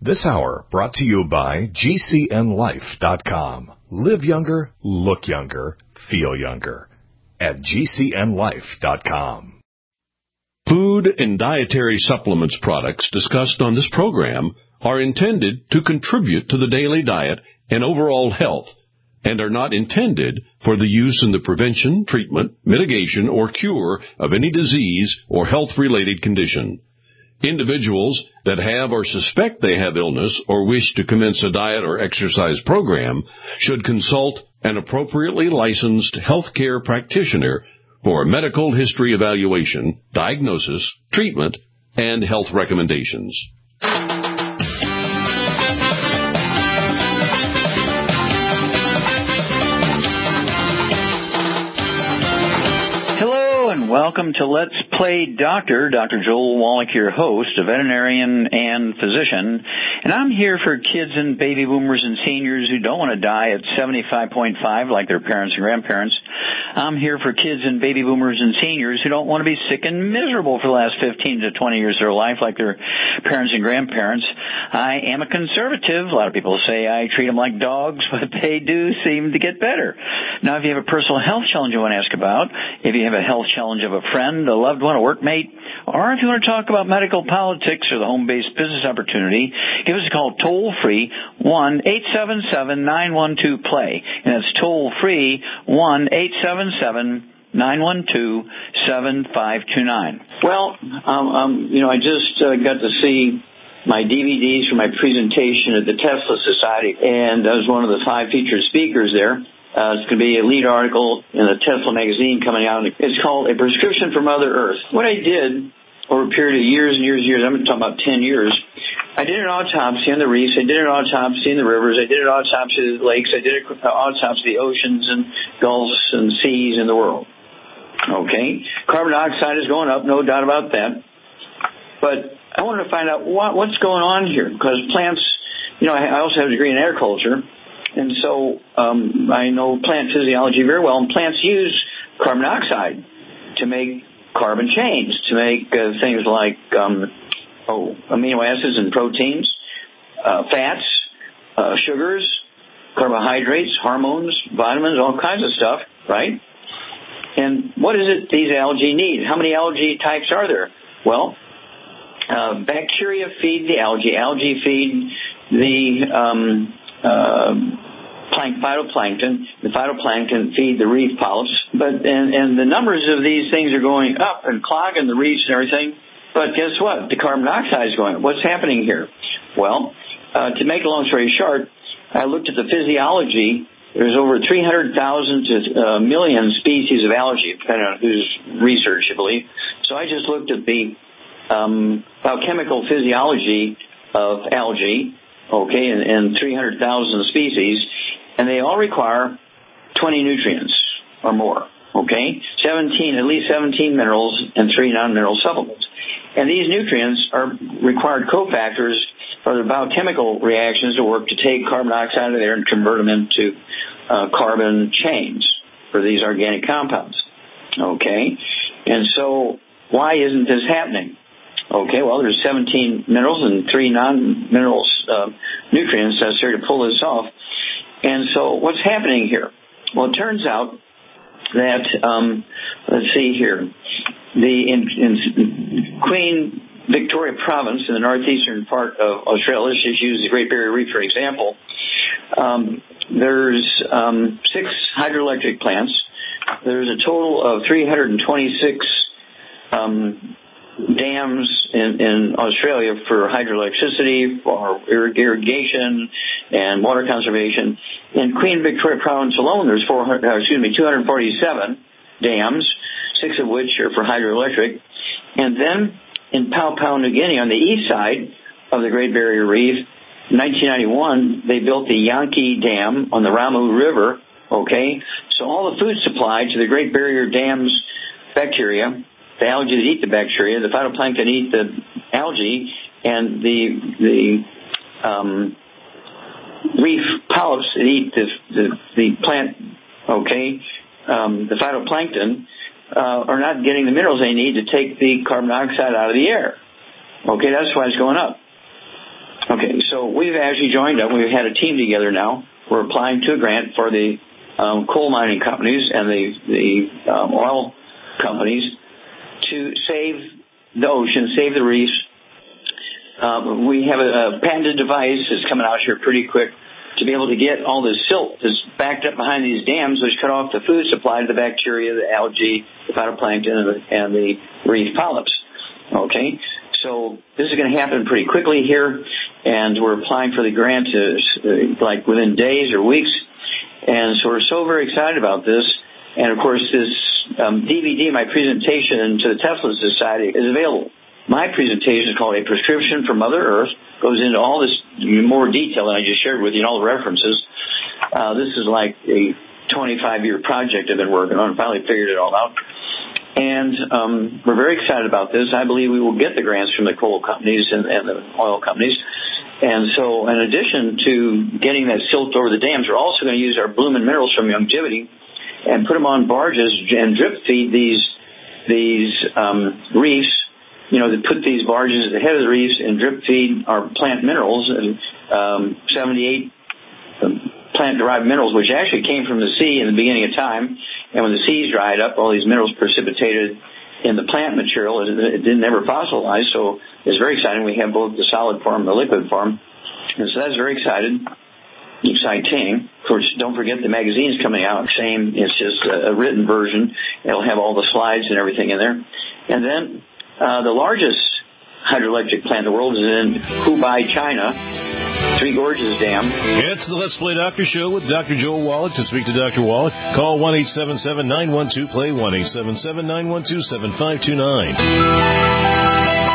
This hour brought to you by GCNLife.com. Live younger, look younger, feel younger at GCNLife.com. Food and dietary supplements products discussed on this program are intended to contribute to the daily diet and overall health and are not intended for the use in the prevention, treatment, mitigation, or cure of any disease or health-related condition. Individuals that have or suspect they have illness or wish to commence a diet or exercise program should consult an appropriately licensed healthcare practitioner for a medical history evaluation, diagnosis, treatment, and health recommendations. Welcome to Let's Play Doctor. Dr. Joel Wallach, your host, a veterinarian and physician. And I'm here for kids and baby boomers and seniors who don't want to die at 75.5 like their parents and grandparents. I'm here for kids and baby boomers and seniors who don't want to be sick and miserable for the last 15 to 20 years of their life like their parents and grandparents. I am a conservative. A lot of people say I treat them like dogs, but they do seem to get better. Now, if you have a personal health challenge you want to ask about, if you have a health challenge of a friend, a loved one, a workmate, or if you want to talk about medical politics or the home-based business opportunity, give us a call toll-free, 1-877-912-PLAY. And that's toll-free, 1-877-912-7529. Well, I just got to see my DVDs for my presentation at the Tesla Society, and I was one of the 5 featured speakers there. It's going to be a lead article in a Tesla magazine coming out. It's called A Prescription for Mother Earth. What I did over a period of years and years and years, I'm talking about 10 years, I did an autopsy on the reefs, I did an autopsy in the rivers, I did an autopsy of the lakes, I did an autopsy of the oceans and gulfs and seas in the world. Okay? Carbon dioxide is going up, no doubt about that. But I wanted to find out what's going on here, because plants, I also have a degree in agriculture. And so I know plant physiology very well, and plants use carbon dioxide to make carbon chains, to make things like amino acids and proteins, fats, sugars, carbohydrates, hormones, vitamins, all kinds of stuff, right? And what is it these algae need? How many algae types are there? Well, bacteria feed the algae. Algae feed the phytoplankton. The phytoplankton feed the reef polyps. And the numbers of these things are going up and clogging the reefs and everything. But guess what? The carbon dioxide is going up. What's happening here? Well, to make a long story short, I looked at the physiology. There's over 300,000 to a million species of algae, depending on whose research you believe. So I just looked at the biochemical physiology of algae, okay, and 300,000 species, and they all require 20 nutrients or more, okay? At least 17 minerals and 3 non-mineral supplements. And these nutrients are required cofactors for the biochemical reactions to work to take carbon dioxide out of there and convert them into carbon chains for these organic compounds, okay? And so why isn't this happening? Okay, well, there's 17 minerals and 3 non-minerals nutrients necessary to pull this off. And so what's happening here? Well, it turns out that, let's see here, in Queen Victoria Province in the northeastern part of Australia, let's just use the Great Barrier Reef for example, there's 6 hydroelectric plants. There's a total of 326 dams in Australia for hydroelectricity, for irrigation, and water conservation. In Queen Victoria Province alone, there's 247 dams, 6 of which are for hydroelectric. And then in Papua New Guinea, on the east side of the Great Barrier Reef, in 1991, they built the Yankee Dam on the Ramu River, okay? So all the food supply to the Great Barrier Dam's bacteria, the algae that eat the bacteria, the phytoplankton eat the algae, and the reef polyps that eat the plant, okay, the phytoplankton, are not getting the minerals they need to take the carbon dioxide out of the air. Okay, that's why it's going up. Okay, so we've actually joined up. We've had a team together now. We're applying to a grant for the coal mining companies and the oil companies to save the ocean, save the reefs. We have a patented device that's coming out here pretty quick to be able to get all this silt that's backed up behind these dams, which cut off the food supply to the bacteria, the algae, the phytoplankton, and the reef polyps. Okay, so this is going to happen pretty quickly here, and we're applying for the grant like within days or weeks, and so we're so very excited about this. And of course, this DVD, my presentation to the Tesla Society, is available. My presentation is called A Prescription for Mother Earth. Goes into all this more detail than I just shared with you and all the references. This is like a 25-year project I've been working on. Finally figured it all out. And we're very excited about this. I believe we will get the grants from the coal companies and the oil companies. And so in addition to getting that silt over the dams, we're also going to use our bloomin' minerals from Longevity and put them on barges and drip feed these reefs. You know, they put these barges at the head of the reefs and drip feed our plant minerals, 78 plant-derived minerals, which actually came from the sea in the beginning of time. And when the seas dried up, all these minerals precipitated in the plant material. It didn't ever fossilize, so it's very exciting. We have both the solid form and the liquid form. And so that's very exciting. Of course, don't forget the magazine's coming out. Same, it's just a written version. It'll have all the slides and everything in there. And then the largest hydroelectric plant in the world is in Hubei, China, Three Gorges Dam. It's the Let's Play Doctor Show with Dr. Joel Wallach. To speak to Dr. Wallach, call 1-877-912-PLAY, 1-877-912-7529.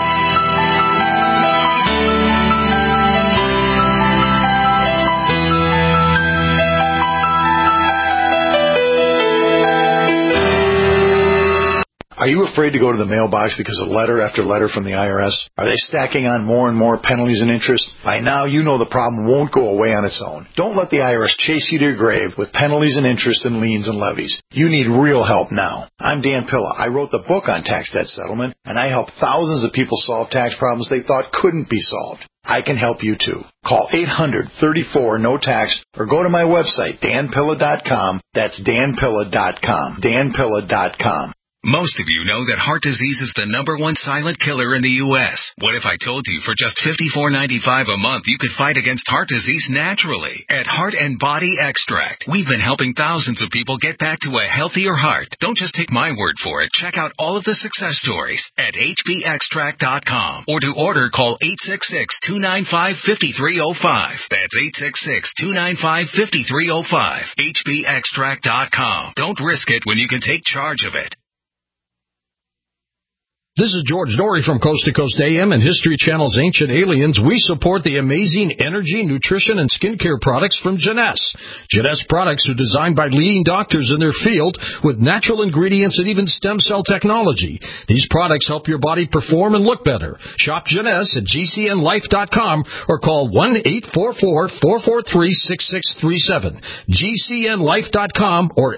Are you afraid to go to the mailbox because of letter after letter from the IRS? Are they stacking on more and more penalties and interest? By now, you know the problem won't go away on its own. Don't let the IRS chase you to your grave with penalties and interest and liens and levies. You need real help now. I'm Dan Pilla. I wrote the book on tax debt settlement, and I help thousands of people solve tax problems they thought couldn't be solved. I can help you too. Call 800-34-NO-TAX or go to my website, danpilla.com. That's danpilla.com. danpilla.com. Most of you know that heart disease is the #1 silent killer in the U.S. What if I told you for just $54.95 a month you could fight against heart disease naturally at Heart and Body Extract? We've been helping thousands of people get back to a healthier heart. Don't just take my word for it. Check out all of the success stories at hbextract.com. Or to order, call 866-295-5305. That's 866-295-5305. hbextract.com. Don't risk it when you can take charge of it. This is George Dory from Coast to Coast AM and History Channel's Ancient Aliens. We support the amazing energy, nutrition, and skincare products from Jeunesse. Jeunesse products are designed by leading doctors in their field with natural ingredients and even stem cell technology. These products help your body perform and look better. Shop Jeunesse at gcnlife.com or call 1-844-443-6637. gcnlife.com or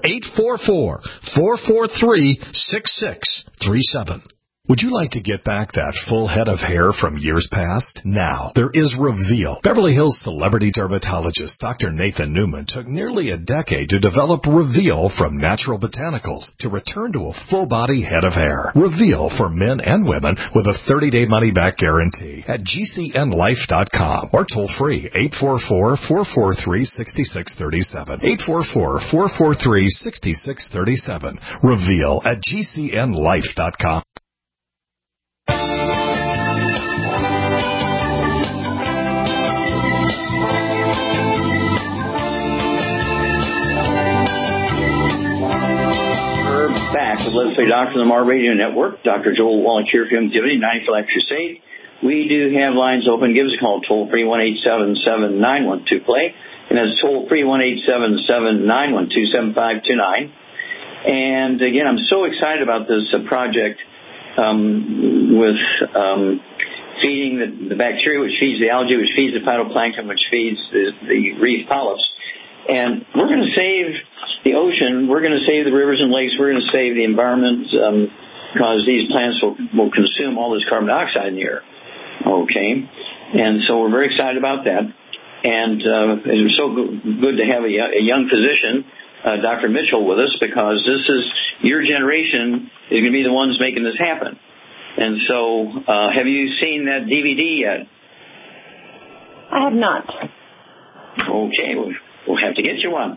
844-443-6637. Would you like to get back that full head of hair from years past? Now, there is Reveal. Beverly Hills celebrity dermatologist Dr. Nathan Newman took nearly a decade to develop Reveal from natural botanicals to return to a full-body head of hair. Reveal for men and women with a 30-day money-back guarantee at gcnlife.com or toll-free 844-443-6637. 844-443-6637. Reveal at gcnlife.com. Back with Let's Play Doctor on the Mar Radio Network. Dr. Joel Wallach here for Longevity, 90 for Life Crusade. We do have lines open. Give us a call, toll-free, 1-877-912-PLAY. And that's toll-free, 1-877-912-7529. And again, I'm so excited about this project with feeding the bacteria, which feeds the algae, which feeds the phytoplankton, which feeds the reef polyps. And we're going to save the ocean. We're going to save the rivers and lakes. We're going to save the environment because these plants will consume all this carbon dioxide in the air. Okay. And so we're very excited about that. And it's so good to have a young physician, Dr. Mitchell, with us, because this is your generation is going to be the ones making this happen. And so, have you seen that DVD yet? I have not. Okay, we'll have to get you one.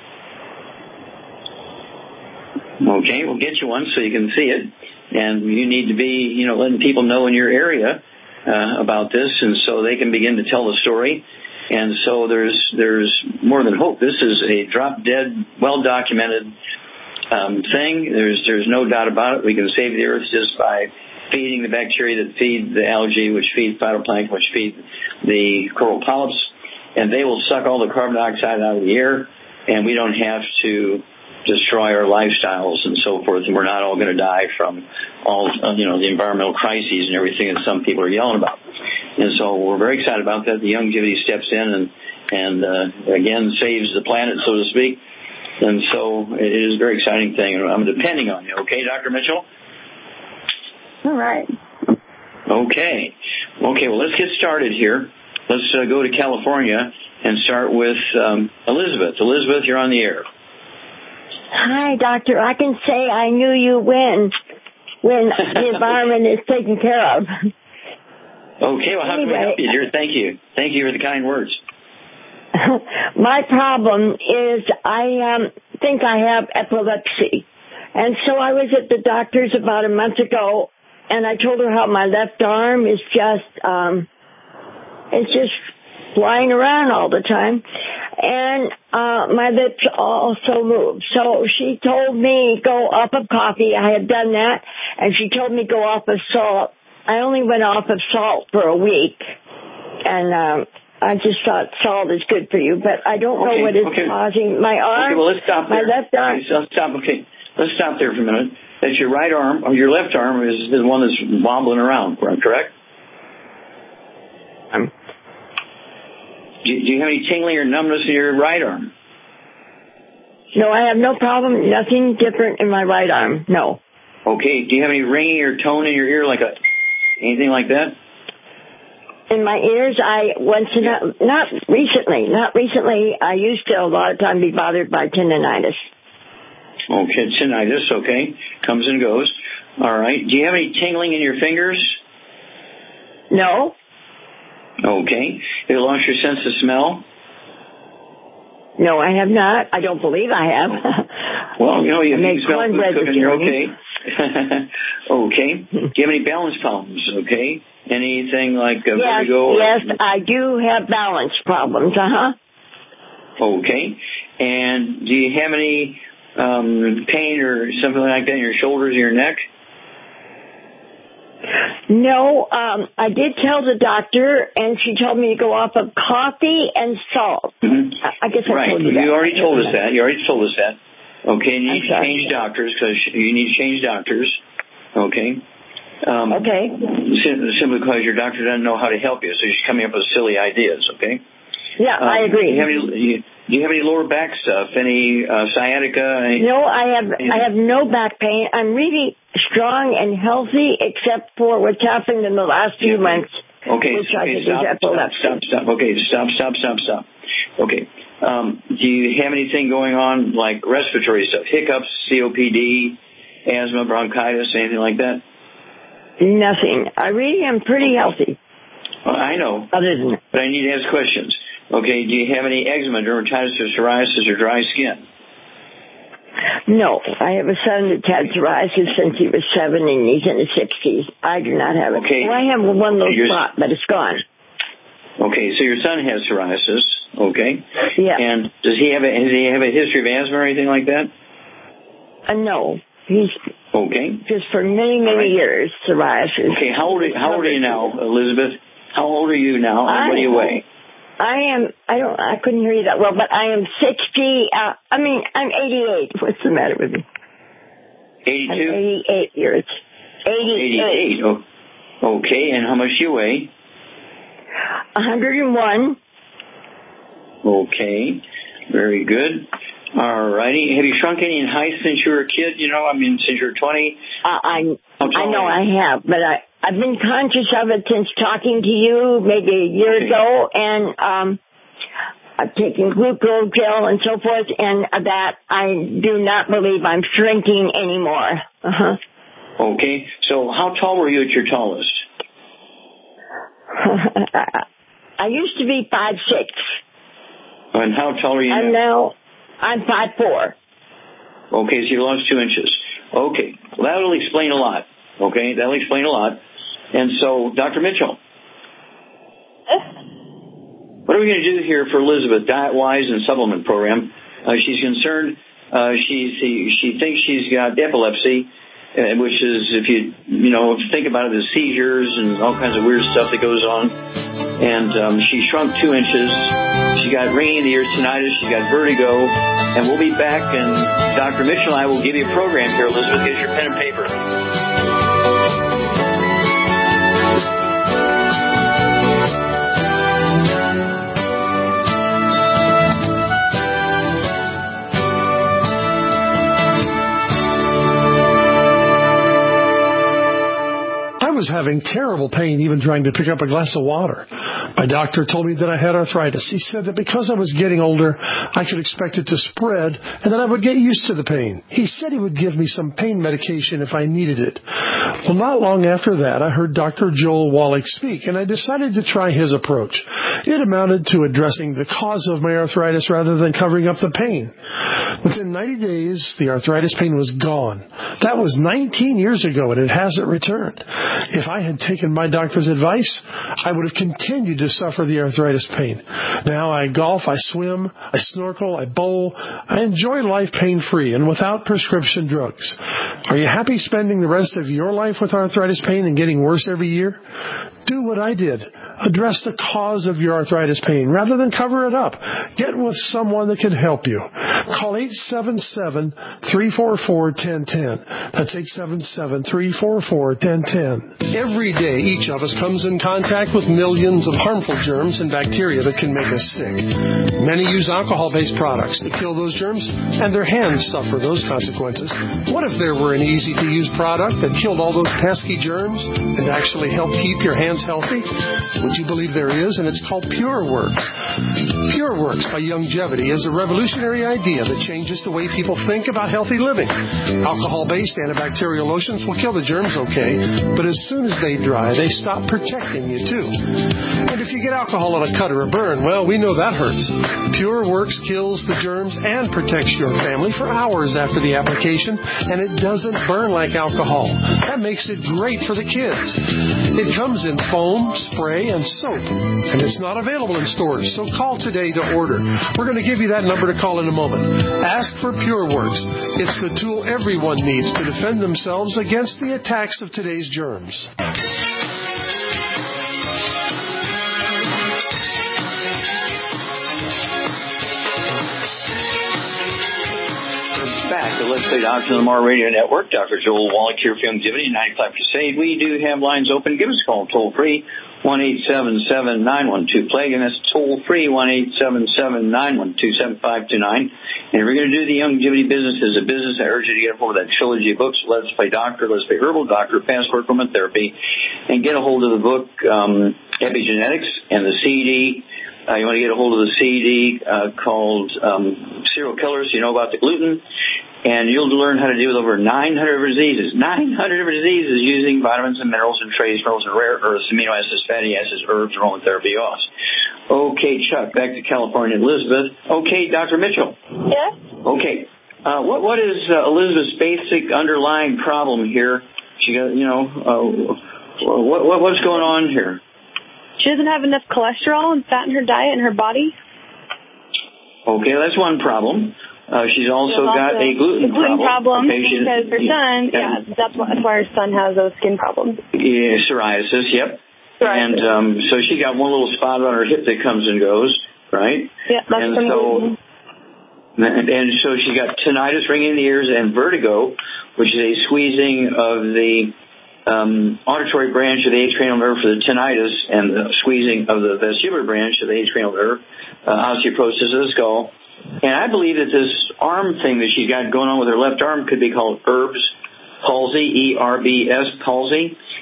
Okay, we'll get you one so you can see it. And you need to be, letting people know in your area about this, and so they can begin to tell the story. And so there's more than hope. This is a drop-dead, well-documented thing. There's no doubt about it. We can save the earth just by feeding the bacteria that feed the algae, which feed phytoplankton, which feed the coral polyps, and they will suck all the carbon dioxide out of the air, and we don't have to destroy our lifestyles and so forth, and we're not all going to die from all, the environmental crises and everything that some people are yelling about. And so we're very excited about that. The Youngevity steps in and again, saves the planet, so to speak. And so it is a very exciting thing. I'm depending on you. Okay, Dr. Mitchell? All right. Okay, well, let's get started here. Let's go to California and start with Elizabeth. Elizabeth, you're on the air. Hi, Doctor. I can say I knew you when the environment is taken care of. Okay, well, how can we help you, dear? Thank you. Thank you for the kind words. My problem is I think I have epilepsy. And so I was at the doctor's about a month ago, and I told her how my left arm is just flying around all the time. And my lips also move. So she told me go off of coffee. I had done that. And she told me go off of salt. I only went off of salt for a week. And I just thought salt is good for you. But I don't know what is causing my arm. Okay, well, let's stop there. My left arm. Okay, let's stop there for a minute. That's your right arm, or your left arm is the one that's wobbling around, correct? Do you have any tingling or numbness in your right arm? No, I have no problem. Nothing different in my right arm. No. Okay. Do you have any ringing or tone in your ear, anything like that? In my ears, not recently. I used to a lot of time be bothered by tendinitis. Okay, tinnitus. Okay, comes and goes. All right. Do you have any tingling in your fingers? No. Okay. Have you lost your sense of smell? No, I have not. I don't believe I have. Well, you can smell food cooking, you're okay. Okay. Do you have any balance problems? Okay. Anything like vertigo? Yes, I do have balance problems. Okay. And do you have any pain or something like that in your shoulders or your neck? No, I did tell the doctor, and she told me to go off of coffee and salt. Mm-hmm. I guess I told you that. You already told us that. Okay, and you need to change doctors because you need to change doctors. Okay. Okay. Simply because your doctor doesn't know how to help you, so she's coming up with silly ideas. Okay. Yeah, I agree. Do you have any lower back stuff? Any sciatica? No, I have no back pain. I'm really strong and healthy, except for what's happened in the last few months. Okay. Stop. Okay, stop. Okay. Do you have anything going on like respiratory stuff? Hiccups, COPD, asthma, bronchitis, anything like that? Nothing. I really am pretty healthy. Well, I know. Other than that. But I need to ask questions. Okay, do you have any eczema, dermatitis, or psoriasis, or dry skin? No, I have a son that's had psoriasis since he was 7 and he's in his 60s. I do not have it. Okay. Well, I have one little spot, but it's gone. Okay, so your son has psoriasis. Okay. Yeah. And does he have a history of asthma or anything like that? No, he's just for many years psoriasis. Okay, how old are you now, Elizabeth? How old are you now? And what do you weigh? I couldn't hear you that well, but I am 60, I'm 88. What's the matter with me? 82? I'm 88 years. 88. Oh, okay, and how much do you weigh? 101. Okay, very good. All righty. Have you shrunk any in height since you were a kid? Since you were 20? I know I have, but I've been conscious of it since talking to you maybe a year ago, and I've taken glucose gel and so forth, and that I do not believe I'm shrinking anymore. Okay, so how tall were you at your tallest? I used to be 5'6". And how tall are you and now? I'm 5'4". Okay, so you lost 2 inches. Okay, well, that'll explain a lot. Okay, that'll explain a lot. And so, Dr. Mitchell, what are we going to do here for Elizabeth, diet-wise and supplement program? She's concerned. She thinks she's got epilepsy, which is, if you think about it, the seizures and all kinds of weird stuff that goes on. And she shrunk 2 inches. She got ringing in the ears, tinnitus. She got vertigo. And we'll be back, and Dr. Mitchell and I will give you a program here. Elizabeth, get your pen and paper. I was having terrible pain even trying to pick up a glass of water. My doctor told me that I had arthritis. He said that because I was getting older, I could expect it to spread and that I would get used to the pain. He said he would give me some pain medication if I needed it. Well, not long after that, I heard Dr. Joel Wallach speak, and I decided to try his approach. It amounted to addressing the cause of my arthritis rather than covering up the pain. Within 90 days, the arthritis pain was gone. That was 19 years ago, and it hasn't returned. If I had taken my doctor's advice, I would have continued to suffer the arthritis pain. Now I golf, I swim, I snorkel, I bowl. I enjoy life pain-free and without prescription drugs. Are you happy spending the rest of your life with arthritis pain and getting worse every year? Do what I did. Address the cause of your arthritis pain rather than cover it up. Get with someone that can help you. Call 877-344-1010. That's 877-344-1010. Every day, each of us comes in contact with millions of harmful germs and bacteria that can make us sick. Many use alcohol-based products to kill those germs, and their hands suffer those consequences. What if there were an easy-to-use product that killed all those pesky germs and actually helped keep your hands healthy? Would you believe there is? And it's called PureWorks. PureWorks by Youngevity is a revolutionary idea that changes the way people think about healthy living. Alcohol-based antibacterial lotions will kill the germs okay, but as soon as they dry, they stop protecting you too. And if you get alcohol on a cut or a burn, well, we know that hurts. PureWorks kills the germs and protects your family for hours after the application, and it doesn't burn like alcohol. That makes it great for the kids. It comes in foam, spray, and soap, and it's not available in stores, so call today to order. We're going to give you that number to call in a moment. Ask for PureWorks. It's the tool everyone needs to defend themselves against the attacks of today's germs. Back to Let's Play Doctor on the Mar Radio Network. Dr. Joel Wallach here for Youngevity, 95 Crusade. We do have lines open. Give us a call toll free, 1-877-912-PLAGUE, and that's toll free, 1-877-912-7529. And if you're going to do the Youngevity business as a business, I urge you to get a hold of that trilogy of books, Let's Play Doctor, Let's Play Herbal Doctor, Passport Aromatherapy, and get a hold of the book Epigenetics and the CD. You want to get a hold of the CD called Serial Killers, so you know about the gluten, and you'll learn how to deal with over 900 diseases. 900 diseases using vitamins and minerals and trace minerals and rare earths, amino acids, fatty acids, herbs, aromatherapy oils. Okay, Chuck, back to California. Elizabeth. Okay, Dr. Mitchell. Yes? Okay. What is Elizabeth's basic underlying problem here? She got, what's going on here? She doesn't have enough cholesterol and fat in her diet and her body. Okay, that's one problem. She's also got a gluten problem. Okay, because her son, that's why her son has those skin problems. Yeah, psoriasis, yep. Psoriasis. And so she got one little spot on her hip that comes and goes, right? Yeah, that's and so she got tinnitus, ringing in the ears, and vertigo, which is a squeezing of the auditory branch of the eighth cranial nerve for the tinnitus, and the squeezing of the vestibular branch of the eighth cranial nerve, osteoporosis of the skull. And I believe that this arm thing that she's got going on with her left arm could be called Erb's palsy, ERBS palsy.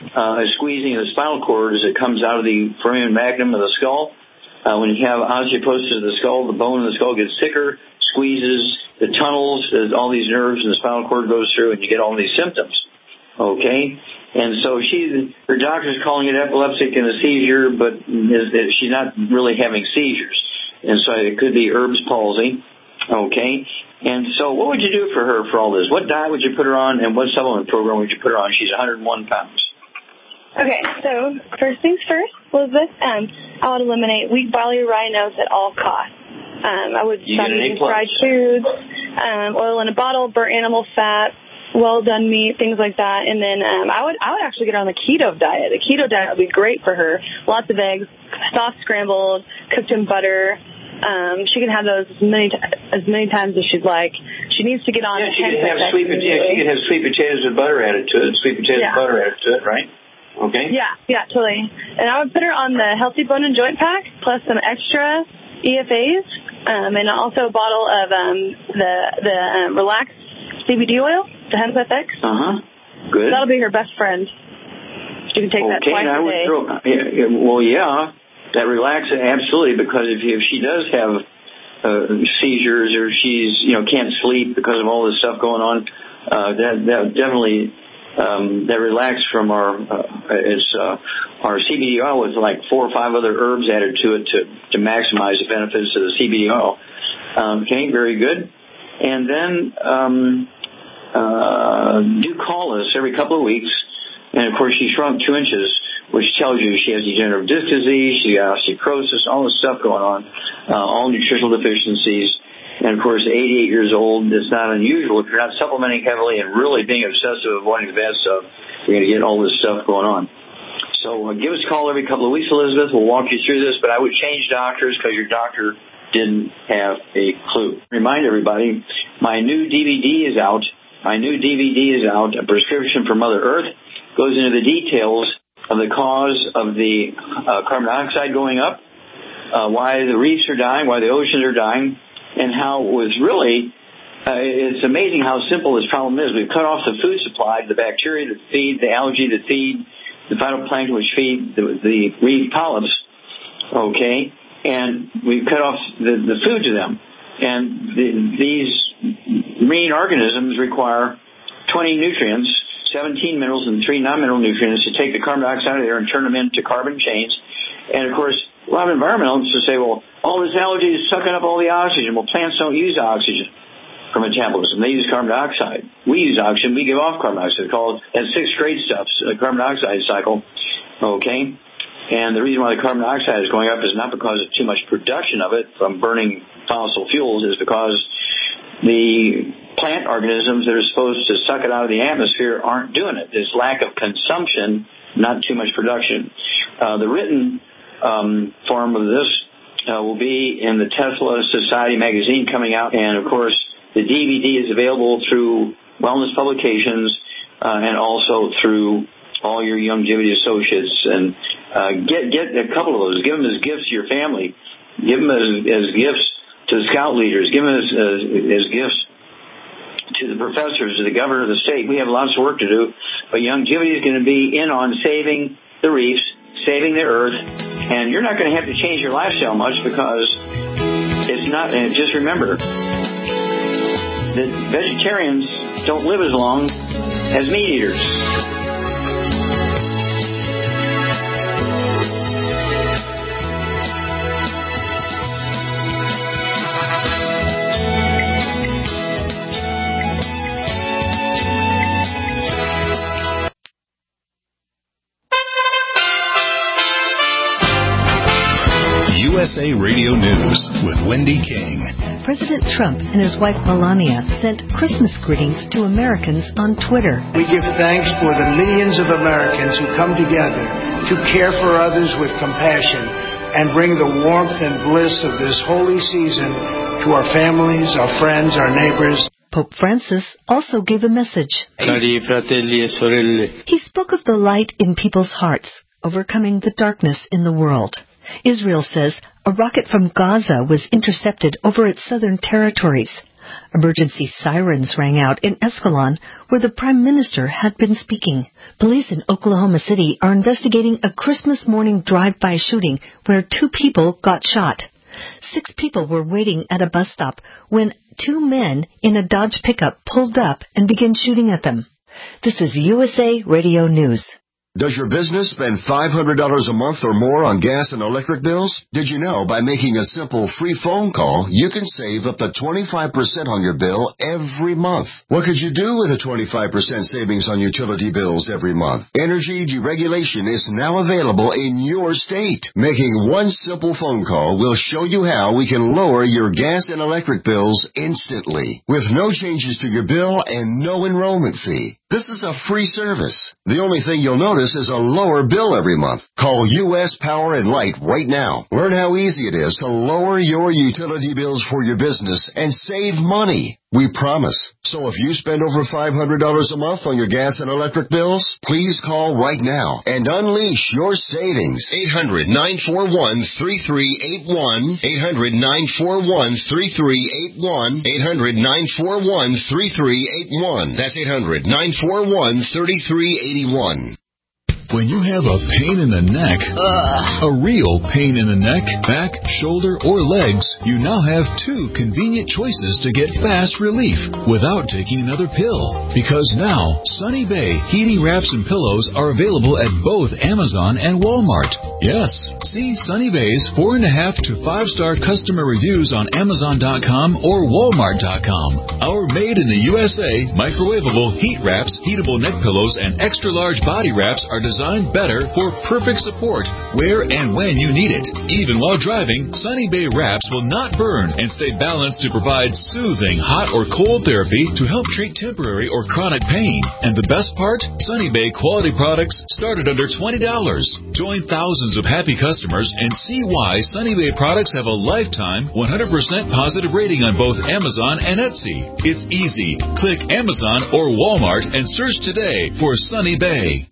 a squeezing of the spinal cord as it comes out of the foramen magnum of the skull. When you have osteoporosis of the skull, the bone in the skull gets thicker, squeezes the tunnels, all these nerves in the spinal cord goes through, and you get all these symptoms. Okay? And so her doctor's calling it epileptic and a seizure, but she's not really having seizures. And so it could be Erb's palsy. Okay? And so what would you do for her for all this? What diet would you put her on, and what supplement program would you put her on? She's 101 pounds. Okay, so first things first, Elizabeth, I would eliminate weak barley rhinos at all costs. I would stop eating fried foods, oil in a bottle, burnt animal fat, well-done meat, things like that. And then I would actually get her on the keto diet. The keto diet would be great for her. Lots of eggs, soft scrambled, cooked in butter. She can have those as many times as she'd like. She needs to get on. Yeah, she could have sweet potatoes with butter added to it. Sweet potatoes with butter added to it, right? Okay. Yeah, totally. And I would put her on the Healthy Bone and Joint Pack plus some extra EFAs, and also a bottle of the Relax CBD oil, the Hemp FX. Good. That'll be her best friend. She can take that twice a day. That Relax, absolutely, because if she does have seizures or she's can't sleep because of all this stuff going on, that definitely that Relax from our CBD oil with like 4 or 5 other herbs added to it to maximize the benefits of the CBD oil. Okay, very good. And then do call us every couple of weeks. And of course, she shrunk 2 inches, which tells you she has degenerative disc disease, she got osteoporosis, all this stuff going on, all nutritional deficiencies. And, of course, 88 years old, it's not unusual. If you're not supplementing heavily and really being obsessive, avoiding the bad stuff, you're going to get all this stuff going on. So give us a call every couple of weeks, Elizabeth. We'll walk you through this, but I would change doctors because your doctor didn't have a clue. Remind everybody, my new DVD is out. A prescription for Mother Earth. Goes into the details of the cause of the carbon dioxide going up, why the reefs are dying, why the oceans are dying, and how it was really, it's amazing how simple this problem is. We've cut off the food supply, the bacteria that feed, the algae that feed, the phytoplankton which feed the reef polyps, okay, and we've cut off the food to them. And these marine organisms require 20 nutrients, 17 minerals and 3 non-mineral nutrients to take the carbon dioxide of the air and turn them into carbon chains. And, of course, a lot of environmentalists will say, well, all this algae is sucking up all the oxygen. Well, plants don't use oxygen for metabolism. They use carbon dioxide. We use oxygen. We give off carbon dioxide. It's called that 6 great stuffs, carbon dioxide cycle. Okay? And the reason why the carbon dioxide is going up is not because of too much production of it from burning fossil fuels. It's because the plant organisms that are supposed to suck it out of the atmosphere aren't doing it. There's lack of consumption, not too much production. The written form of this will be in the Tesla Society magazine coming out. And, of course, the DVD is available through Wellness Publications and also through all your Youngevity associates. And get a couple of those. Give them as gifts to your family. Give them as gifts to the scout leaders. Give them as gifts to the professors, to the governor of the state. We have lots of work to do. But Youngevity is going to be in on saving the reefs, saving the earth, and you're not going to have to change your lifestyle much because it's not. And just remember that vegetarians don't live as long as meat eaters. USA Radio News with Wendy King. President Trump and his wife Melania sent Christmas greetings to Americans on Twitter. We give thanks for the millions of Americans who come together to care for others with compassion and bring the warmth and bliss of this holy season to our families, our friends, our neighbors. Pope Francis also gave a message. Cari fratelli e sorelle. He spoke of the light in people's hearts, overcoming the darkness in the world. Israel says a rocket from Gaza was intercepted over its southern territories. Emergency sirens rang out in Escalon, where the Prime Minister had been speaking. Police in Oklahoma City are investigating a Christmas morning drive-by shooting where 2 people got shot. 6 people were waiting at a bus stop when 2 men in a Dodge pickup pulled up and began shooting at them. This is USA Radio News. Does your business spend $500 a month or more on gas and electric bills? Did you know by making a simple free phone call, you can save up to 25% on your bill every month? What could you do with a 25% savings on utility bills every month? Energy deregulation is now available in your state. Making one simple phone call will show you how we can lower your gas and electric bills instantly, with no changes to your bill and no enrollment fee. This is a free service. The only thing you'll notice is a lower bill every month. Call U.S. Power and Light right now. Learn how easy it is to lower your utility bills for your business and save money. We promise. So if you spend over $500 a month on your gas and electric bills, please call right now and unleash your savings. 800-941-3381. 800-941-3381. 800-941-3381. That's 800-941-3381. When you have a pain in the neck, a real pain in the neck, back, shoulder, or legs, you now have 2 convenient choices to get fast relief without taking another pill. Because now, Sunny Bay heating wraps and pillows are available at both Amazon and Walmart. Yes, see Sunny Bay's 4.5 to 5-star customer reviews on Amazon.com or Walmart.com. Our made in the USA microwavable heat wraps, heatable neck pillows, and extra large body wraps are designed better for perfect support where and when you need it. Even while driving, Sunny Bay wraps will not burn and stay balanced to provide soothing hot or cold therapy to help treat temporary or chronic pain. And the best part? Sunny Bay quality products start at under $20. Join thousands of happy customers and see why Sunny Bay products have a lifetime 100% positive rating on both Amazon and Etsy. It's easy. Click Amazon or Walmart and search today for Sunny Bay.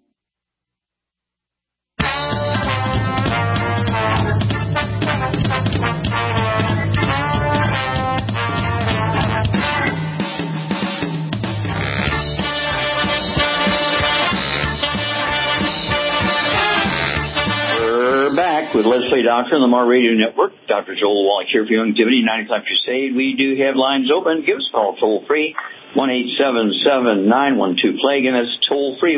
With Leslie Doctor on the Mar Radio Network. Dr. Joel Wallach here for Youngevity 95 Crusade. We do have lines open. Give us a call toll free, 1-877-912-PLAGUE. And that's toll free,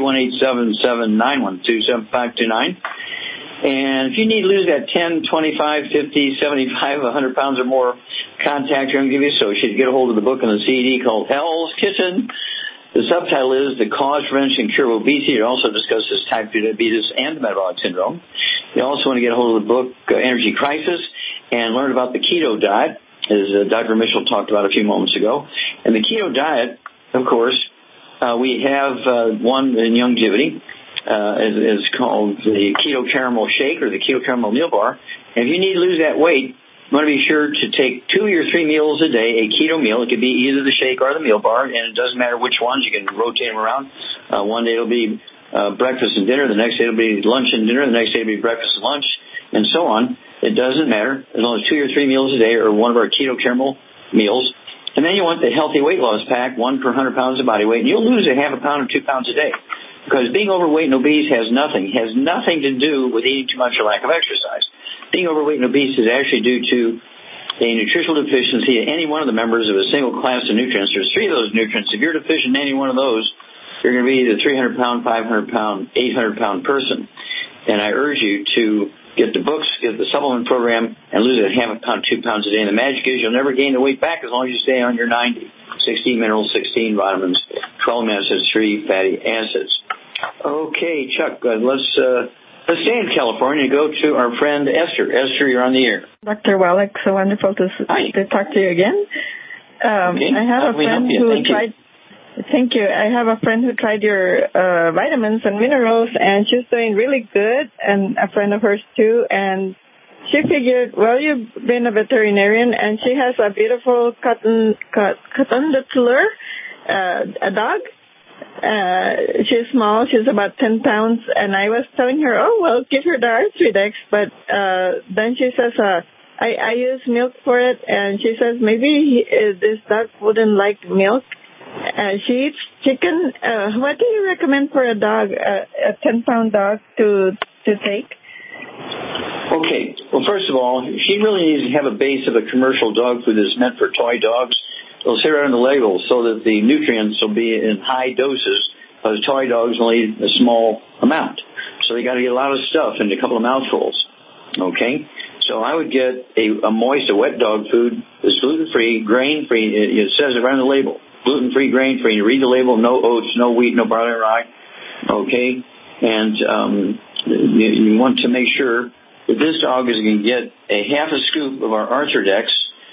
1-877-912-7529. And if you need to lose that 10, 25, 50, 75, 100 pounds or more, contact your Youngevity associate. Get a hold of the book and the CD called Hell's Kitchen. The subtitle is The Cause, Prevention, and Cure of Obesity. It also discusses type 2 diabetes and metabolic syndrome. You also want to get a hold of the book, Energy Crisis, and learn about the keto diet, as Dr. Mitchell talked about a few moments ago. And the keto diet, of course, we have one in Youngevity. It's called the Keto Caramel Shake or the Keto Caramel Meal Bar. And if you need to lose that weight, you want to be sure to take 2 or 3 meals a day, a keto meal. It could be either the shake or the meal bar, and it doesn't matter which ones. You can rotate them around. One day it'll be breakfast and dinner. The next day it'll be lunch and dinner. The next day it'll be breakfast and lunch, and so on. It doesn't matter as long as 2 or 3 meals a day or one of our keto caramel meals. And then you want the healthy weight loss pack, 1 per 100 pounds of body weight, and you'll lose a half a pound or 2 pounds a day. Because being overweight and obese has nothing to do with eating too much or lack of exercise. Being overweight and obese is actually due to a nutritional deficiency in any one of the members of a single class of nutrients. There's 3 of those nutrients. If you're deficient in any one of those, you're going to be the 300-pound, 500-pound, 800-pound person. And I urge you to get the books, get the supplement program, and lose a half a pound, 2 pounds a day. And the magic is you'll never gain the weight back as long as you stay on your 90. 16 minerals, 16 vitamins, 12 amino acids, 3 fatty acids. Okay, Chuck, let's stay in California and go to our friend Esther. Esther, you're on the air. Dr. Wallach, so wonderful to talk to you again. I have a friend who tried. Thank you. I have a friend who tried your vitamins and minerals, and she's doing really good, and a friend of hers too. And she figured, well, you've been a veterinarian, and she has a beautiful Cottondoodler, a dog. She's small. She's about 10 pounds. And I was telling her, oh, well, give her the Arthridex. But then she says, I use milk for it, and she says maybe this dog wouldn't like milk. She eats chicken. What do you recommend for a dog, a 10-pound dog, to take? Okay. Well, first of all, she really needs to have a base of a commercial dog food that's meant for toy dogs. It'll say right on the label so that the nutrients will be in high doses, because toy dogs only eat a small amount. So they got to get a lot of stuff into a couple of mouthfuls. Okay? So I would get a moist, a wet dog food that's gluten-free, grain-free. It says it right on the label. Gluten-free, grain-free. You read the label, no oats, no wheat, no barley, rye. Okay? And you want to make sure that this dog is going to get a half a scoop of our Arthrodex,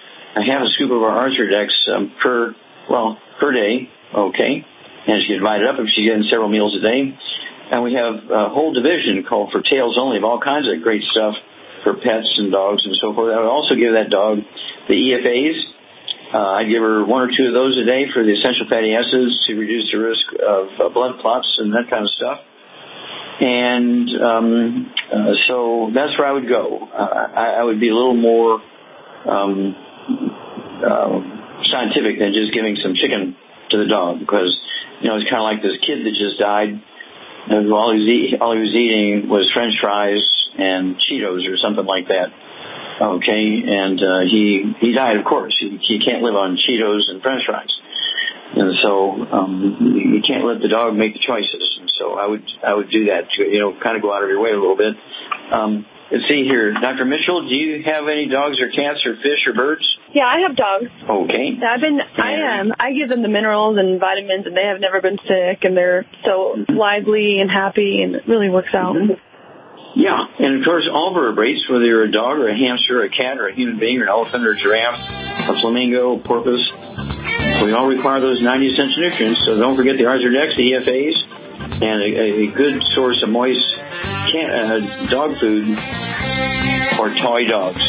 per day, okay? And she can divide it up if she's getting several meals a day. And we have a whole division called For Tails Only of all kinds of great stuff for pets and dogs and so forth. I would also give that dog the EFAs. I'd give her 1 or 2 of those a day for the essential fatty acids to reduce the risk of blood clots and that kind of stuff. And so that's where I would go. I would be a little more scientific than just giving some chicken to the dog, because, you know, it's kind of like this kid that just died, and all he was eating was French fries and Cheetos or something like that. Okay, and he died, of course. He can't live on Cheetos and French fries. And so you can't let the dog make the choices. And so I would do that, to, you know, kind of go out of your way a little bit. Let's see here. Dr. Mitchell, do you have any dogs or cats or fish or birds? Yeah, I have dogs. Okay. I give them the minerals and vitamins, and they have never been sick, and they're so lively and happy, and it really works out. Mm-hmm. Yeah, and of course all vertebrates, whether you're a dog or a hamster or a cat or a human being or an elephant or a giraffe, a flamingo, porpoise, we all require those 90 essential nutrients. So don't forget the Arthrodex, the EFAs, and a good source of moist dog food for toy dogs.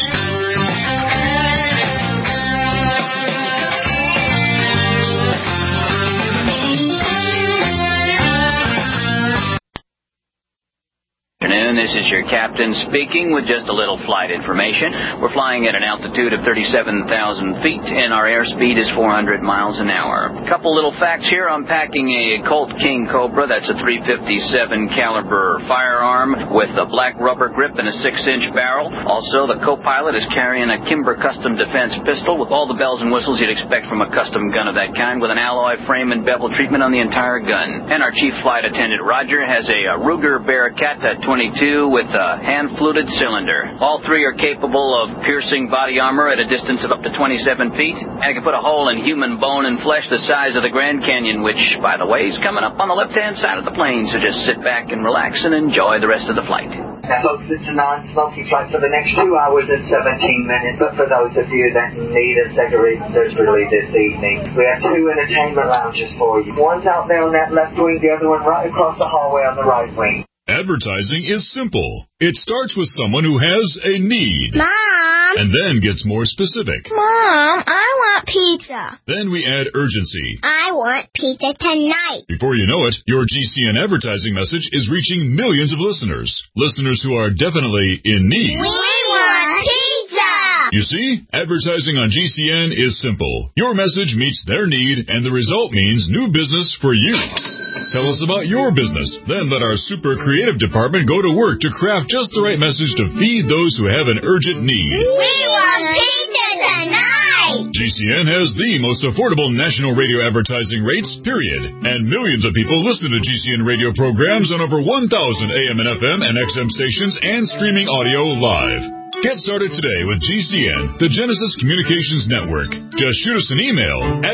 This is your captain speaking with just a little flight information. We're flying at an altitude of 37,000 feet, and our airspeed is 400 miles an hour. A couple little facts here. I'm packing a Colt King Cobra. That's a .357 caliber firearm with a black rubber grip and a 6-inch barrel. Also, the co-pilot is carrying a Kimber Custom Defense pistol with all the bells and whistles you'd expect from a custom gun of that kind, with an alloy frame and bevel treatment on the entire gun. And our chief flight attendant, Roger, has a Ruger Bearcat 22 with a hand-fluted cylinder. All three are capable of piercing body armor at a distance of up to 27 feet. And it can put a hole in human bone and flesh the size of the Grand Canyon, which, by the way, is coming up on the left-hand side of the plane, so just sit back and relax and enjoy the rest of the flight. Folks, it's a non-smoking flight for the next 2 hours and 17 minutes, but for those of you that need a cigarette early this evening, we have 2 entertainment lounges for you. One's out there on that left wing, the other one right across the hallway on the right wing. Advertising is simple. It starts with someone who has a need. Mom! And then gets more specific. Mom, I want pizza. Then we add urgency. I want pizza tonight. Before you know it, your GCN advertising message is reaching millions of listeners. Listeners who are definitely in need. We want pizza! You see, advertising on GCN is simple. Your message meets their need, and the result means new business for you. Tell us about your business. Then let our super creative department go to work to craft just the right message to feed those who have an urgent need. We want pizza tonight! GCN has the most affordable national radio advertising rates, period. And millions of people listen to GCN radio programs on over 1,000 AM and FM and XM stations and streaming audio live. Get started today with GCN, the Genesis Communications Network. Just shoot us an email,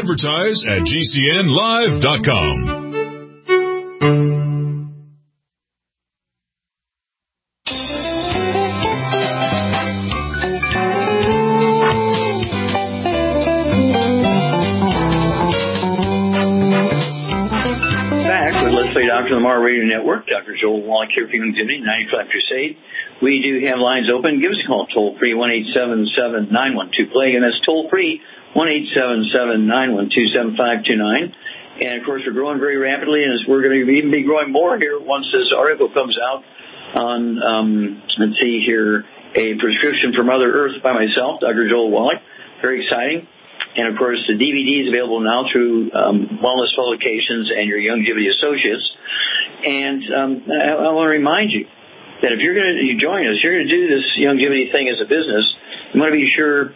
advertise@gcnlive.com. Dr. Lamar Radio Network, Dr. Joel Wallach here for Human Activity, 95 Crusade. We do have lines open. Give us a call, toll-free, 1-877-912-PLAGUE, and that's toll-free, 1-877-912-7529. And, of course, we're growing very rapidly, and we're going to even be growing more here once this article comes out on, let's see here, a prescription for Mother Earth by myself, Dr. Joel Wallach. Very exciting. And, of course, the DVD is available now through Wellness Publications and your Youngevity Associates. And I want to remind you that if you're going to join us, you're going to do this Youngevity thing as a business, you want to be sure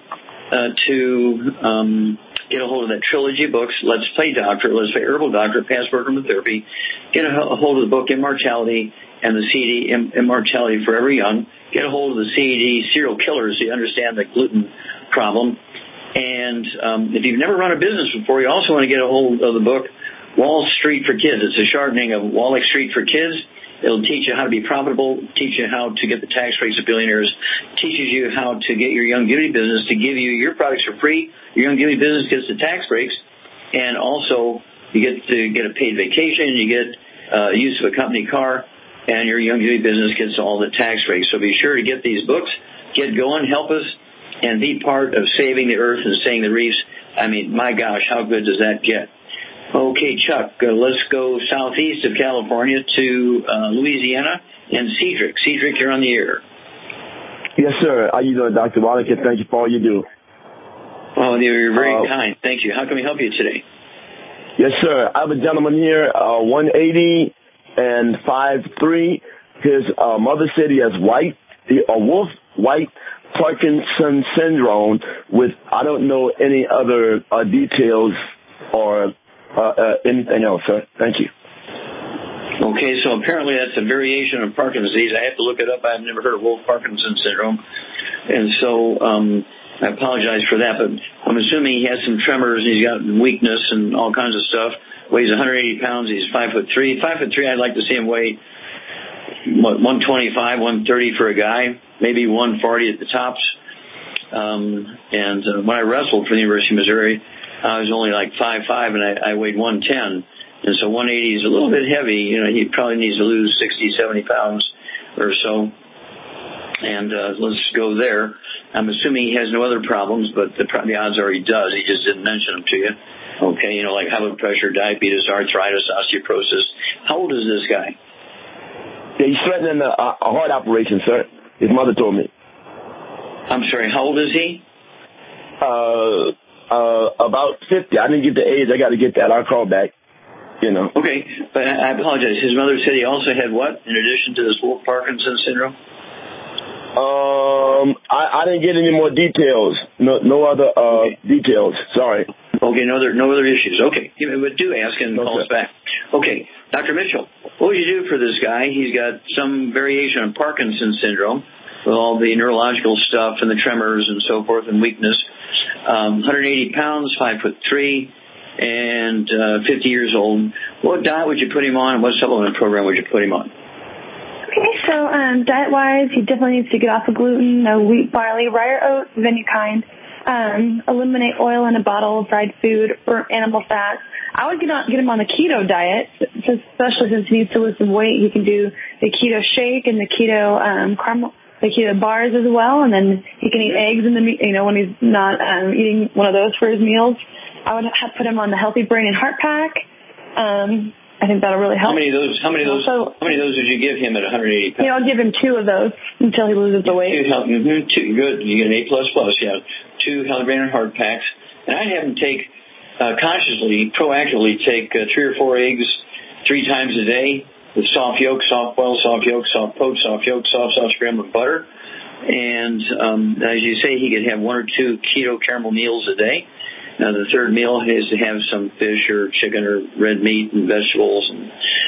to get a hold of that trilogy of books, Let's Play Doctor, Let's Play Herbal Doctor, Passport Therapy. Get a hold of the book Immortality and the CD Immortality Forever Young. Get a hold of the CD Serial Killers so you understand the gluten problem. And if you've never run a business before, you also want to get a hold of the book Wall Street for Kids. It's a shortening of Wall Street for Kids. It'll teach you how to be profitable, teach you how to get the tax breaks of billionaires, teaches you how to get your Youngevity business to give you your products for free. Your Youngevity business gets the tax breaks, and also you get to get a paid vacation, you get use of a company car, and your Youngevity business gets all the tax breaks. So be sure to get these books, get going, help us, and be part of saving the earth and saving the reefs. I mean, my gosh, how good does that get? Okay, Chuck, let's go southeast of California to Louisiana and Cedric. Cedric, you're on the air. Yes, sir. How you doing, Dr. Wallach? Thank you for all you do. Oh, you're very kind. Thank you. How can we help you today? Yes, sir. I have a gentleman here, 180 and 5'3". His mother said he has wolf white Parkinson's syndrome with, I don't know any other details or anything else, sir. Thank you. Okay, so apparently that's a variation of Parkinson's disease. I have to look it up. I've never heard of wolf Parkinson syndrome. And so I apologize for that, but I'm assuming he has some tremors and he's got weakness and all kinds of stuff. Weighs 180 pounds. He's 5'3". 5'3", I'd like to see him weigh 125, 130 for a guy, maybe 140 at the tops. And when I wrestled for the University of Missouri, I was only like 5'5", and I weighed 110. And so 180 is a little bit heavy. You know, he probably needs to lose 60, 70 pounds or so. And let's go there. I'm assuming he has no other problems, but the odds are he does. He just didn't mention them to you. Okay, you know, like high blood pressure, diabetes, arthritis, osteoporosis. How old is this guy? Yeah, he's threatening a heart operation, sir. His mother told me. I'm sorry, how old is he? About 50. I didn't get the age. I got to get that. I'll call back. You know. Okay, but I apologize. His mother said he also had what, in addition to this wolf Parkinson syndrome? I didn't get any more details. No other details. Sorry. Okay, no other issues. Okay, but do ask and call us back. Okay, Dr. Mitchell, what would you do for this guy? He's got some variation of Parkinson's syndrome with all the neurological stuff and the tremors and so forth and weakness. 180 pounds, 5'3", and 50 years old. What diet would you put him on, and what supplement program would you put him on? Okay, so diet-wise, he definitely needs to get off of gluten, no wheat, barley, rye, or oats of any kind. Eliminate oil in a bottle, fried food, or animal fat. I would get him on the keto diet, especially since he needs to lose some weight. He can do the keto shake and the keto the keto bars as well, and then he can eat eggs in the when he's not eating one of those for his meals. I would put him on the Healthy Brain and Heart Pack. I think that'll really help. How many of those would you give him at 180 pounds? I'll give him 2 of those until he loses the weight. 2, good. You get an A++. Yeah, 2 Healthy Brain and Heart Packs. And I'd have him take, proactively take 3 or 4 eggs 3 times a day with soft yolk, soft boiled, soft yolk, soft poached, soft yolk, soft scrambled butter. And as you say, he could have 1 or 2 keto caramel meals a day. Now, the third meal is to have some fish or chicken or red meat and vegetables and,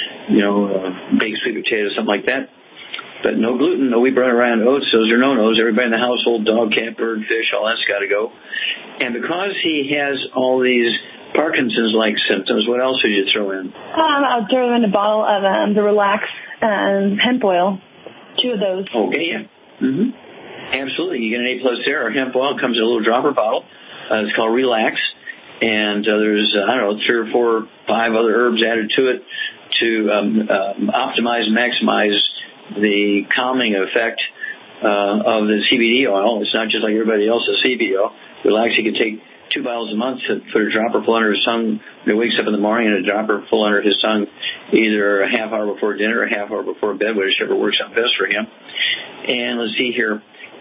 baked sweet potatoes, something like that. But no gluten, no wheat, bran, and oats. Those are no-nos. Everybody in the household, dog, cat, bird, fish, all that's got to go. And because he has all these Parkinson's-like symptoms, what else would you throw in? I'll throw in a bottle of the Relax hemp oil, 2 of those. Okay, yeah. Mm-hmm. Absolutely. You get an A+ there, or hemp oil. It comes in a little dropper bottle. It's called Relax, and there's 3 or 4 or 5 other herbs added to it to optimize and maximize the calming effect of the CBD oil. It's not just like everybody else's CBD oil. Relax, you can take 2 bottles a month, put a dropper full under his tongue when he wakes up in the morning, and a dropper full under his tongue either a half hour before dinner or a half hour before bed, whichever works out best for him. And let's see here.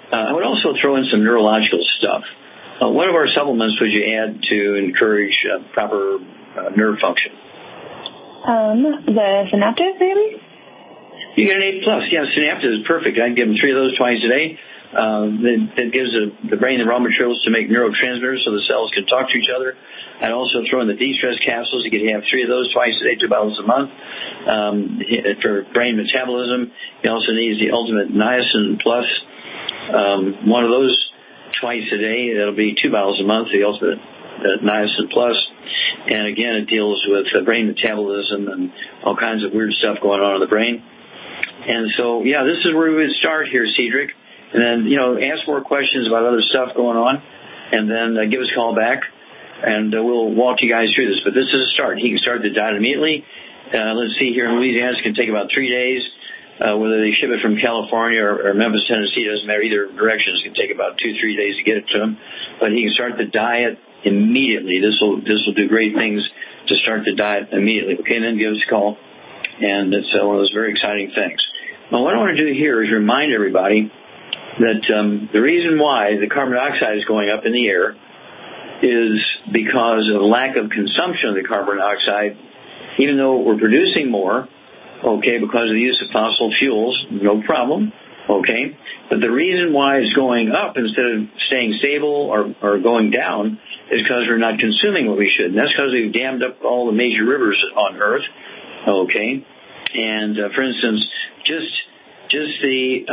I would also throw in some neurological stuff. What of our supplements would you add to encourage proper nerve function? The Synaptase, maybe? You get an 8+. Yeah, Synaptase is perfect. I'd give them 3 of those twice a day. That gives the brain the raw materials to make neurotransmitters so the cells can talk to each other. I'd also throw in the de-stress capsules. You could have 3 of those twice a day, 2 bottles a month. For brain metabolism, you also need the Ultimate Niacin Plus. One of those twice a day. That'll be 2 bottles a month, the Ultimate Niacin Plus. And again, it deals with brain metabolism and all kinds of weird stuff going on in the brain. And so, yeah, this is where we would start here, Cedric. And then, ask more questions about other stuff going on. And then give us a call back, and we'll walk you guys through this. But this is a start. He can start the diet immediately. Let's see, here in Louisiana, it can take about 3 days. Whether they ship it from California or Memphis, Tennessee, doesn't matter. Either direction, it can take about 2-3 days to get it to him. But he can start the diet immediately. This will do great things to start the diet immediately. Okay, and then give us a call. And it's one of those very exciting things. Now, what I want to do here is remind everybody that the reason why the carbon dioxide is going up in the air is because of lack of consumption of the carbon dioxide, even though we're producing more, okay, because of the use of fossil fuels, no problem, okay. But the reason why it's going up instead of staying stable or going down is because we're not consuming what we should. And that's because we've dammed up all the major rivers on Earth, okay. And, for instance, just the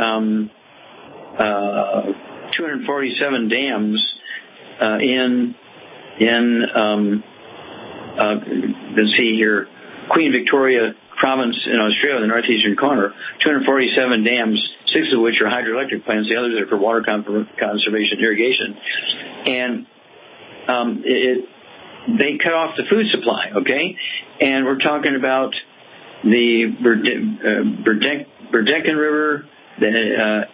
247 dams let's see here, Queen Victoria Province in Australia, the northeastern corner, 247 dams, 6 of which are hydroelectric plants, the others are for water conservation irrigation. And they cut off the food supply, okay? And we're talking about the Burdekin River, the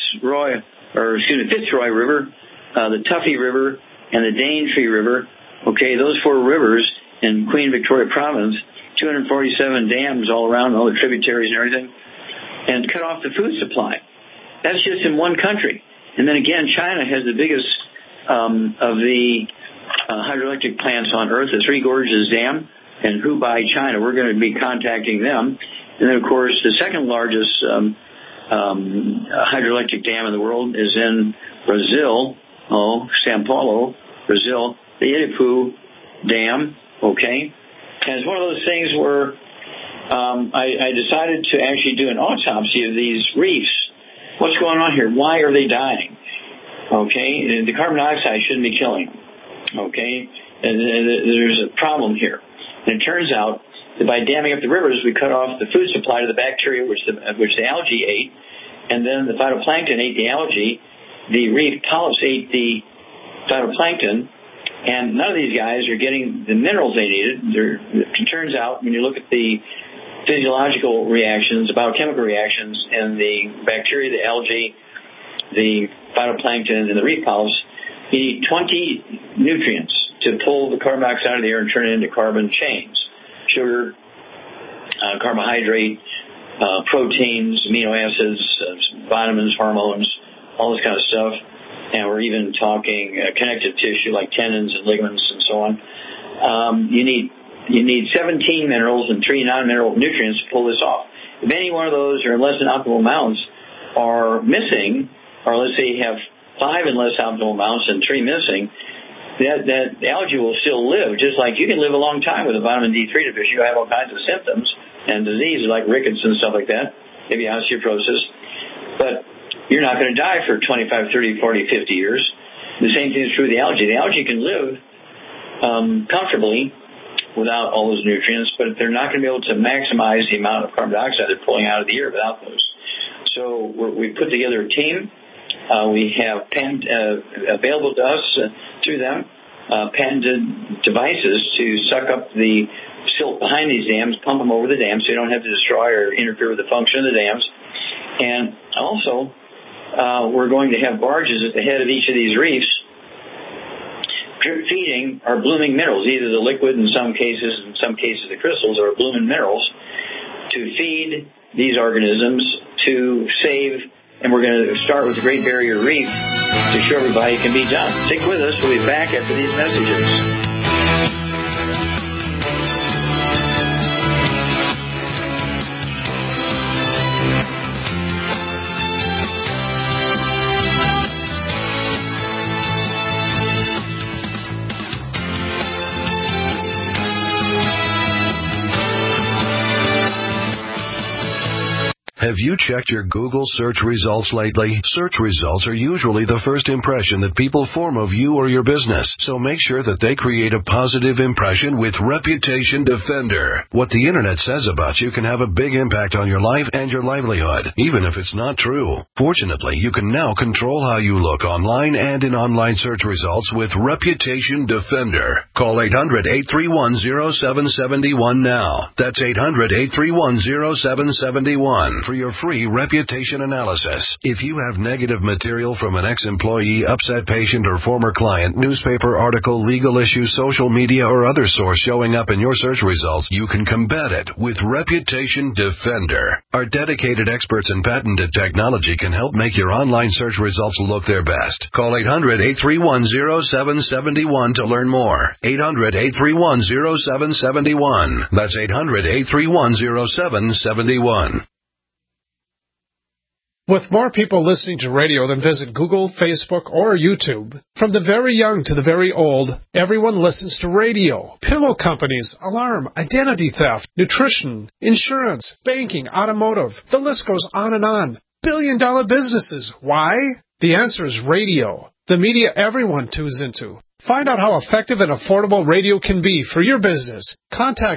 Fitzroy River, the Tuffy River, and the Daintree River. Okay, those 4 rivers in Queen Victoria Province, 247 dams all around, all the tributaries and everything, and cut off the food supply. That's just in one country. And then again, China has the biggest of the hydroelectric plants on Earth, the Three Gorges Dam in Hubei, China. We're going to be contacting them. And then, of course, the second largest hydroelectric dam in the world is in Brazil, São Paulo, Brazil, the Itaipu Dam, okay? And it's one of those things where I decided to actually do an autopsy of these reefs. What's going on here? Why are they dying? Okay? The carbon dioxide shouldn't be killing them, okay? And there's a problem here. And it turns out that by damming up the rivers, we cut off the food supply to the bacteria which the algae ate, and then the phytoplankton ate the algae, the reef polyps ate the phytoplankton, and none of these guys are getting the minerals they needed. It turns out, when you look at the physiological reactions, biochemical reactions in the bacteria, the algae, the phytoplankton, and the reef polyps, you need 20 nutrients to pull the carbon dioxide out of the air and turn it into carbon chains. Sugar, carbohydrate, proteins, amino acids, vitamins, hormones, all this kind of stuff. And we're even talking connective tissue like tendons and ligaments and so on. You need 17 minerals and 3 non-mineral nutrients to pull this off. If any one of those are in less than optimal amounts are missing, or let's say you have 5 in less optimal amounts and 3 missing, that algae will still live, just like you can live a long time with a vitamin D3 deficiency. You have all kinds of symptoms and diseases like rickets and stuff like that, maybe osteoporosis, but you're not going to die for 25, 30, 40, 50 years. The same thing is true of the algae. The algae can live comfortably without all those nutrients, but they're not going to be able to maximize the amount of carbon dioxide they're pulling out of the air without those. So we put together a team. We have available to us through them patented devices to suck up the silt behind these dams, pump them over the dams so you don't have to destroy or interfere with the function of the dams. And also, we're going to have barges at the head of each of these reefs drip feeding our blooming minerals, either the liquid in some cases the crystals, or blooming minerals, to feed these organisms to save and we're going to start with the Great Barrier Reef to show everybody it can be done. Stick with us. We'll be back after these messages. Have you checked your Google search results lately? Search results are usually the first impression that people form of you or your business, so make sure that they create a positive impression with Reputation Defender. What the Internet says about you can have a big impact on your life and your livelihood, even if it's not true. Fortunately, you can now control how you look online and in online search results with Reputation Defender. Call 800-831-0771 now. That's 800-831-0771 for your free reputation analysis. If you have negative material from an ex-employee, upset patient, or former client, newspaper article, legal issue, social media, or other source showing up in your search results, you can combat it with Reputation Defender. Our dedicated experts in patented technology can help make your online search results look their best. Call 800-831-0771 to learn more. 800-831-0771. That's 800-831-0771. With more people listening to radio than visit Google, Facebook, or YouTube, from the very young to the very old, everyone listens to radio. Pillow companies, alarm, identity theft, nutrition, insurance, banking, automotive. The list goes on and on. Billion-dollar businesses. Why? The answer is radio. The media everyone tunes into. Find out how effective and affordable radio can be for your business. Contact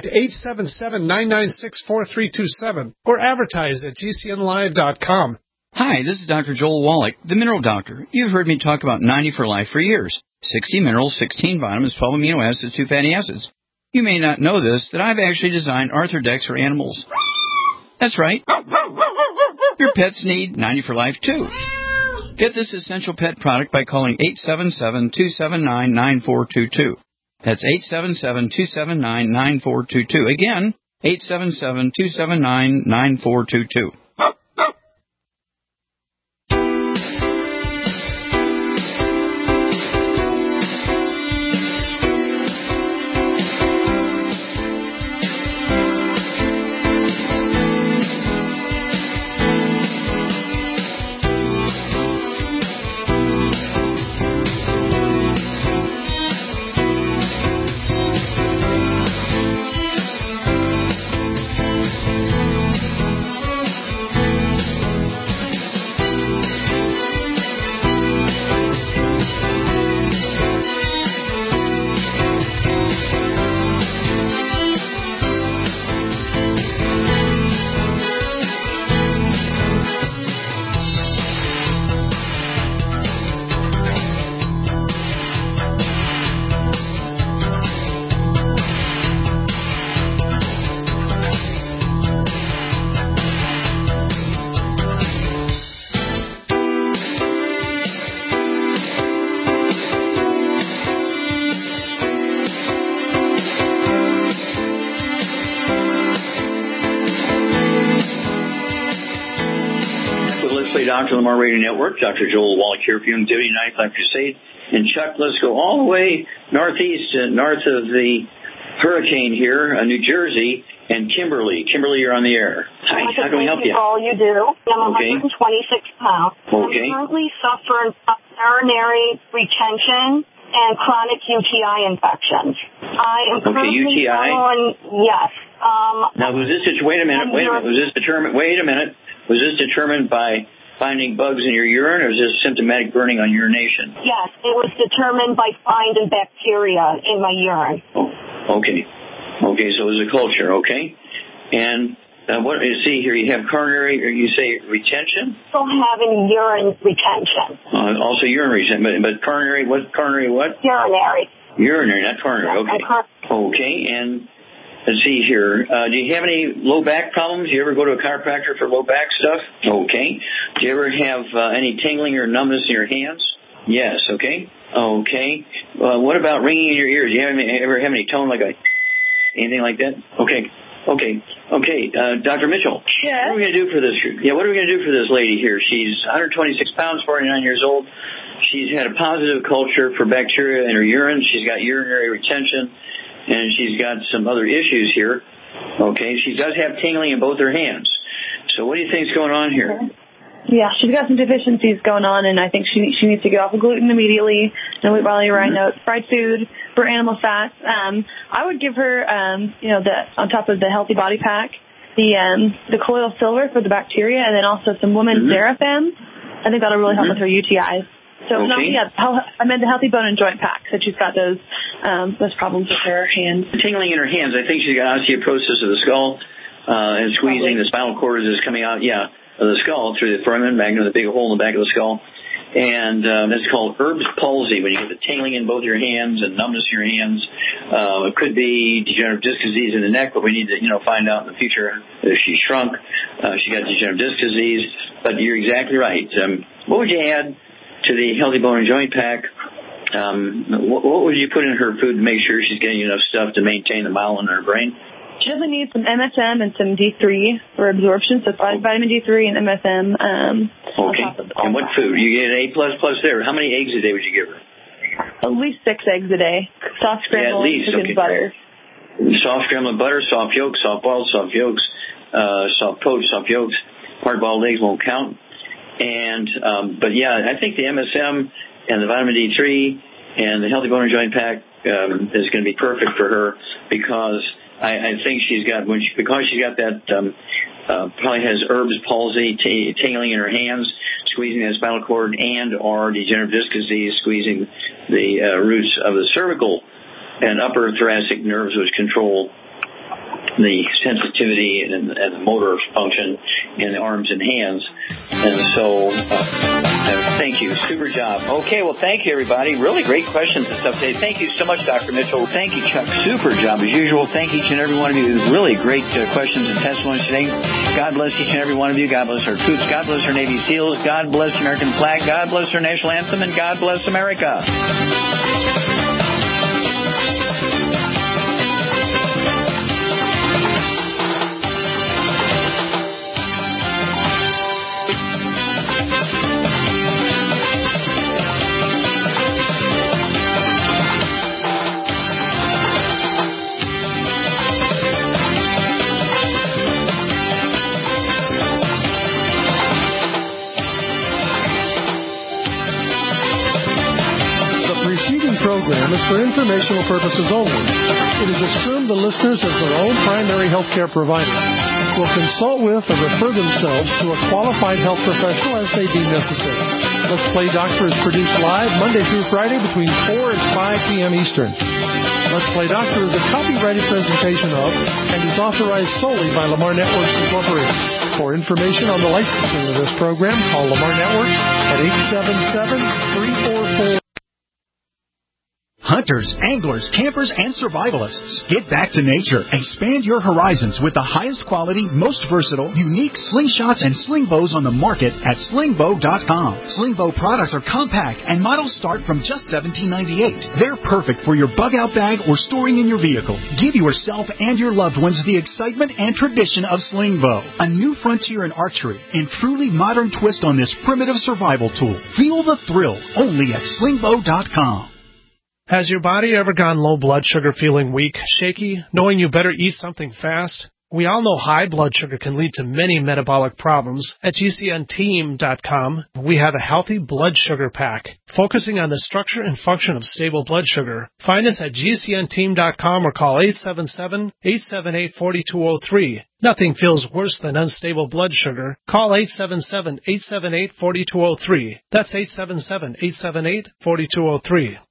877-996-4327 or advertise at gcnlive.com. Hi, this is Dr. Joel Wallach, the Mineral Doctor. You've heard me talk about 90 for Life for years. 60 minerals, 16 vitamins, 12 amino acids, 2 fatty acids. You may not know this, that I've actually designed Arthrodex for animals. That's right. Your pets need 90 for Life, too. Get this essential pet product by calling 877-279-9422. That's 877-279-9422. Again, 877-279-9422. Dr. Lamar Radio Network, Dr. Joel Wallach here for you on Duty 95 Crusade. And Chuck, let's go all the way northeast, north of the hurricane here, New Jersey, and Kimberly. Kimberly, you're on the air. Hi, how can we help you? All you do. I'm 126 pounds. Okay. I currently suffer from urinary retention and chronic UTI infections. I am currently UTI? Yes. Now, was this wait a minute. Was this determined by finding bugs in your urine, or is this symptomatic burning on urination? Yes, it was determined by finding bacteria in my urine. Oh, okay, so it was a culture, okay? And what you see here, you have coronary, or you say retention? Still having urine retention. Also urine retention, but coronary, what? Urinary. Urinary, not coronary, okay. Okay, and let's see here. Do you have any low back problems? Do you ever go to a chiropractor for low back stuff? Okay. Do you ever have any tingling or numbness in your hands? Yes, okay. Okay. What about ringing in your ears? Do you ever have any tone like anything like that? Okay. Okay, Dr. Mitchell. Yes? What are we going to do for this? Yeah, what are we going to do for this lady here? She's 126 pounds, 49 years old. She's had a positive culture for bacteria in her urine. She's got urinary retention, and she's got some other issues here. Okay, she does have tingling in both her hands. So what do you think is going on here? Yeah, she's got some deficiencies going on, and I think she needs to get off of gluten immediately, no wheat, barley, rye oats, fried food, burnt animal fats. I would give her, on top of the Healthy Body Pack, the colloidal silver for the bacteria, and then also some women's Therafem. I think that'll really help with her UTIs. So I meant the Healthy Bone and Joint Pack. So she's got those problems with her hands. Tingling in her hands. I think she's got osteoporosis of the skull and squeezing the spinal cord as it's coming out. Yeah. Of the skull through the foramen magnum, the big hole in the back of the skull. And that's called Erb's palsy, when you get the tingling in both your hands and numbness in your hands. It could be degenerative disc disease in the neck, but we need to, find out in the future if she shrunk. She got degenerative disc disease. But you're exactly right. What would you add to the Healthy Bone and Joint Pack? What would you put in her food to make sure she's getting enough stuff to maintain the myelin in her brain? She doesn't need some MSM and some D3 for absorption, so vitamin D3 and MSM. Okay. And what food? You get an A++ there. How many eggs a day would you give her? At least 6 eggs a day. Soft scrambled, chicken butter. Soft scrambled butter, soft yolks, soft boiled, soft yolks, soft poached, soft yolks. Hard boiled eggs won't count. And but yeah, I think the MSM and the vitamin D3 and the Healthy Bone and Joint Pack is going to be perfect for her, because I think because she's got that, probably has Erb's palsy, tingling in her hands, squeezing the spinal cord, or degenerative disc disease, squeezing the roots of the cervical and upper thoracic nerves, which control the sensitivity and the motor function in the arms and hands. And so, thank you. Super job. Okay, well, thank you, everybody. Really great questions and stuff today. Thank you so much, Dr. Mitchell. Thank you, Chuck. Super job, as usual. Thank each and every one of you. Really great questions and testimonies today. God bless each and every one of you. God bless our troops. God bless our Navy SEALs. God bless the American flag. God bless our national anthem. And God bless America. Program is for informational purposes only. It is assumed the listeners, as their own primary health care provider, will consult with or refer themselves to a qualified health professional as they deem necessary. Let's Play Doctor is produced live Monday through Friday between 4 and 5 p.m. Eastern. Let's Play Doctor is a copyrighted presentation of and is authorized solely by Lamar Networks Incorporated. For information on the licensing of this program, call Lamar Networks at 877-344. Hunters, anglers, campers, and survivalists. Get back to nature. Expand your horizons with the highest quality, most versatile, unique slingshots and sling bows on the market at slingbow.com. Slingbow products are compact and models start from just $17.98. They're perfect for your bug-out bag or storing in your vehicle. Give yourself and your loved ones the excitement and tradition of Slingbow, a new frontier in archery and truly modern twist on this primitive survival tool. Feel the thrill only at slingbow.com. Has your body ever gone low blood sugar, feeling weak, shaky, knowing you better eat something fast? We all know high blood sugar can lead to many metabolic problems. At GCNteam.com, we have a healthy blood sugar pack, focusing on the structure and function of stable blood sugar. Find us at GCNteam.com or call 877-878-4203. Nothing feels worse than unstable blood sugar. Call 877-878-4203. That's 877-878-4203.